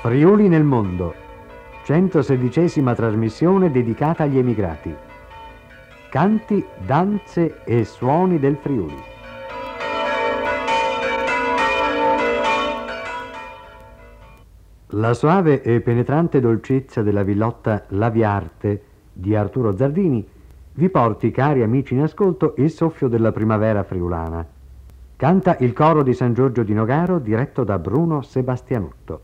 Friuli nel mondo, 116ª trasmissione dedicata agli emigrati. Canti, danze e suoni del Friuli. La soave e penetrante dolcezza della villotta La Viarte di Arturo Zardini vi porti, cari amici in ascolto, il soffio della primavera friulana. Canta il coro di San Giorgio di Nogaro diretto da Bruno Sebastianotto.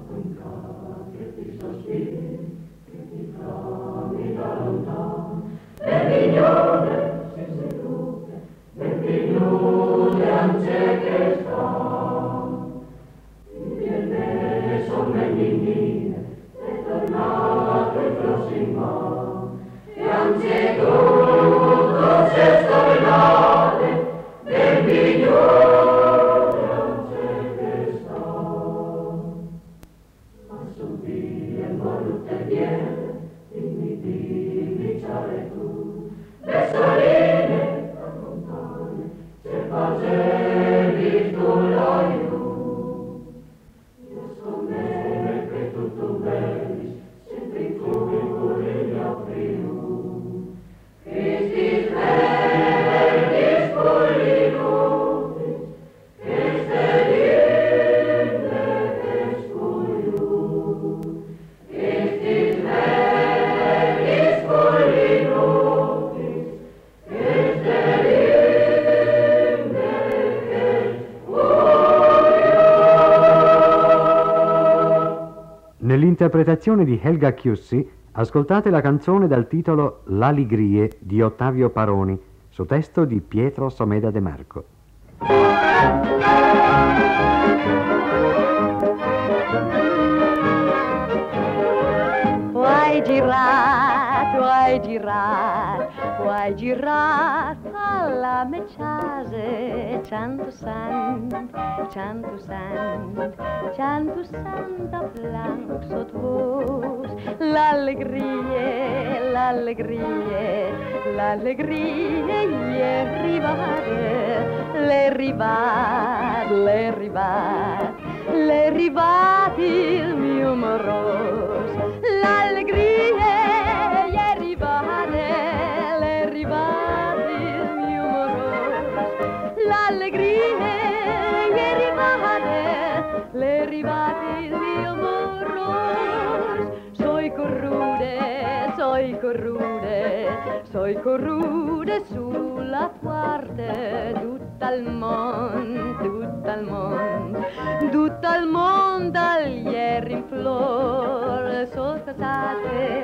Nell'interpretazione di Helga Chiussi, ascoltate la canzone dal titolo L'Aligrie di Ottavio Paroni, su testo di Pietro Someda De Marco. Vuoi girar alla me case, 100 cent a blanc sot vos, l'allegrie gli è arrivat il mio moros, l'allegrie gli è arrivat il mio moros, l'allegrie gli è arrivat il mio moros. Soi corrude sulla parte, tutto il mondo agli ieri in flor, sol casate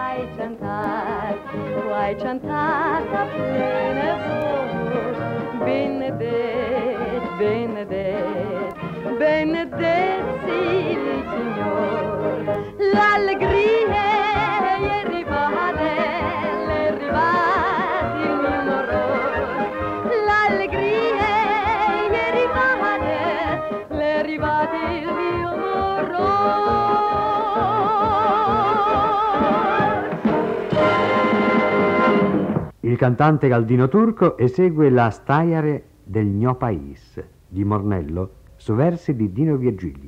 vuoi cantar a plene voce, benedetto sia il Signor, l'allegria è arrivata il mio moros, l'allegria è arrivata il mio moros. Il cantante Galdino Turco esegue la Staiare del Gno Pais di Mornello su versi di Dino Virgili.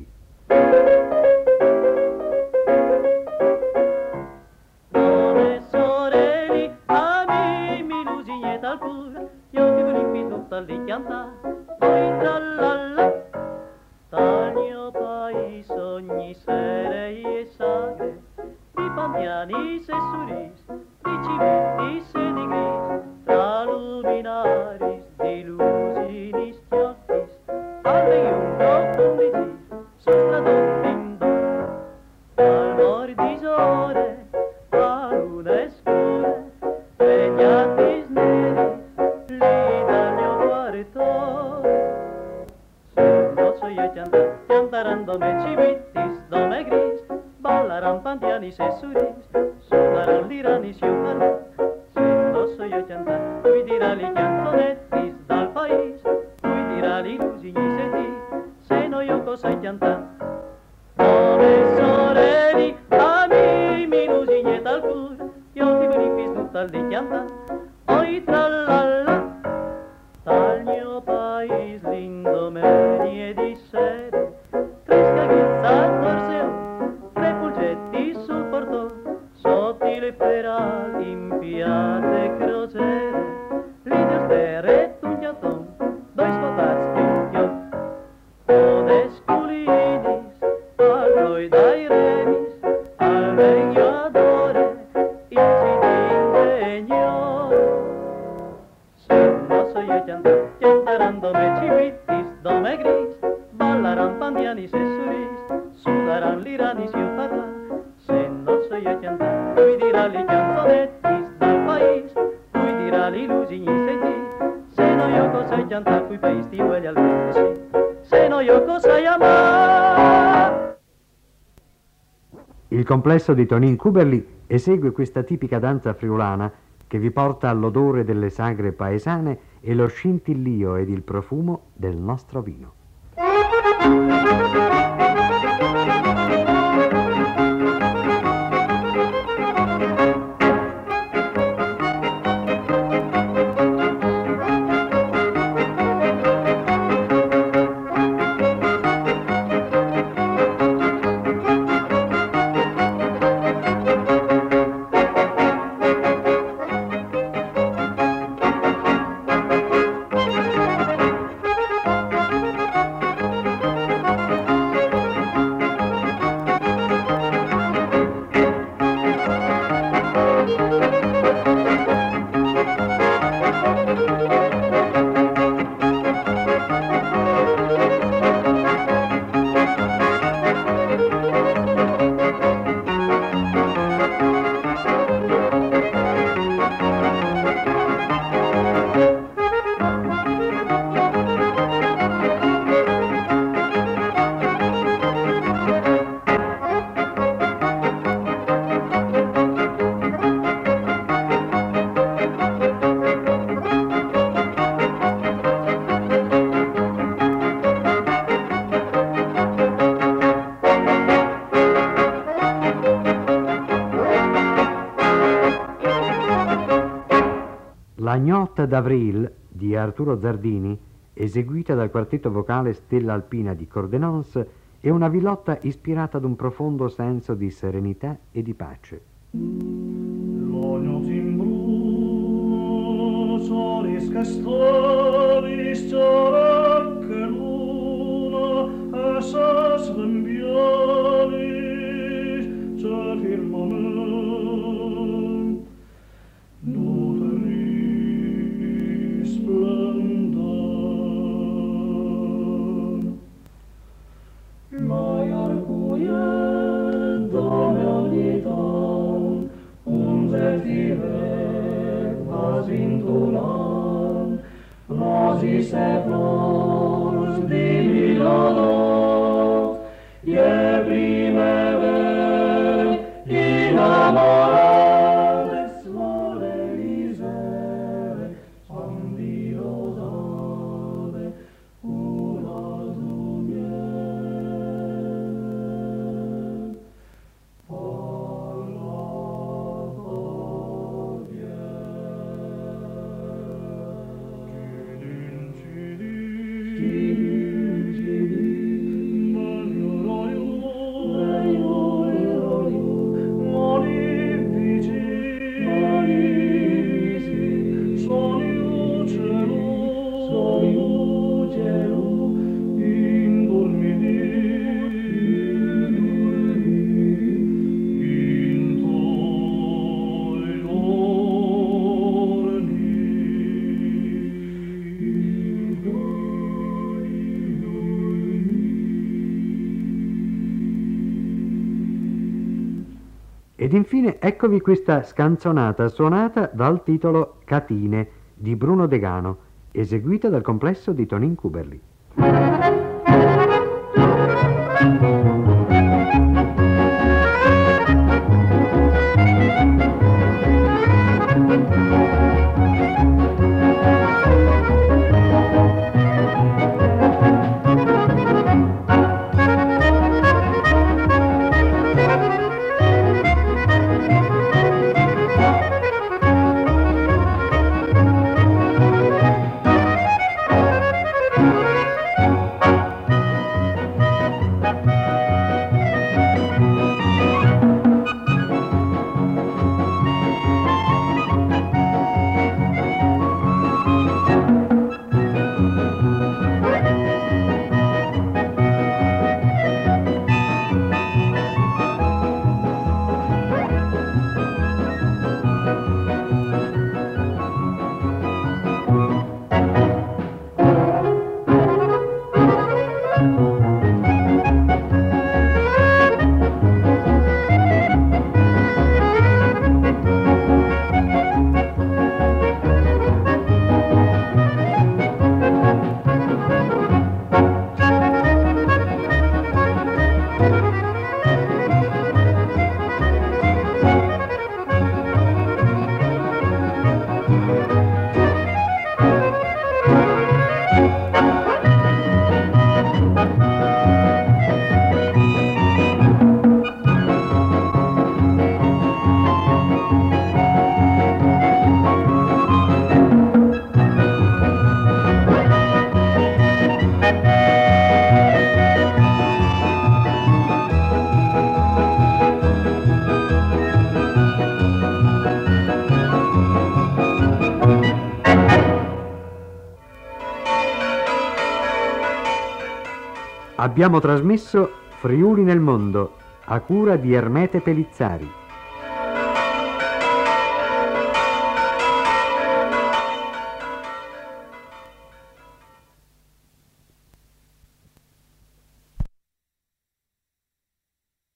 Ogni sera e sagre, di pandiani se suris, di cimenti se di gris, tra luminaris, di lusini stiottis, alle un conditis, sopra d'ottindo, al mordisore, a luna scure, pregnati sneri, lì dal mio guaritore. No soy yo cantarando me chivitis, no me gris, ballarán pandiani se suris, suonarán liranis io parlo. No soy yo cantar, lui dirà li canzonetti dal paese, lui dirà li lusini senti. Sudaran dome chihuitis, dome gris, ballaran pandianis e suris, sudaran liranis io parla, se non so io cantar, lui dirà li canzonettis dal país, lui dirà li lusigni senti, se no io cosa cantar, cui país ti vuole al sì, se no io cosa amar. Il complesso di Tonin Kuberli esegue questa tipica danza friulana che vi porta all'odore delle sagre paesane e lo scintillio ed il profumo del nostro vino. La Gnotte d'Avril di Arturo Zardini, eseguita dal quartetto vocale Stella Alpina di Cordenons, è una vilotta ispirata ad un profondo senso di serenità e di pace. L'ogno timbru, solis castoris, ciaracche luna, essas lembialis, cer firmament, nutri splendam. Mai arguient dome ognitam, zefire vas intulam, rosis e flors di Milano, ie primeve innamorate suore lisere, andi rosate, una lumien. Ed infine eccovi questa scanzonata suonata dal titolo Catine di Bruno Degano, eseguita dal complesso di Tonin Kuberli. Abbiamo trasmesso Friuli nel mondo, a cura di Ermete Pelizzari.